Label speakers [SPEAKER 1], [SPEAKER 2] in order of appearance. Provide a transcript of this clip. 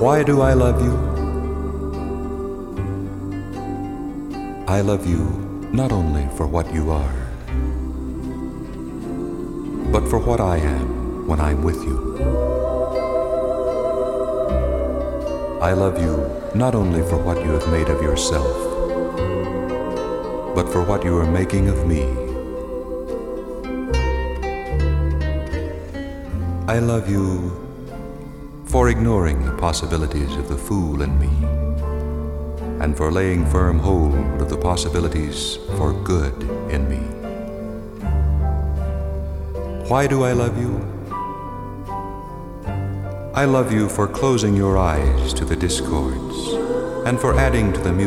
[SPEAKER 1] Why do I love you? I love you not only for what you are, but for what I am when I'm with you. I love you not only for what you have made of yourself, but for what you are making of me. I love you for ignoring the possibilities of the fool in me, and for laying firm hold of the possibilities for good in me. Why do I love you? I love you for closing your eyes to the discords and for adding to the music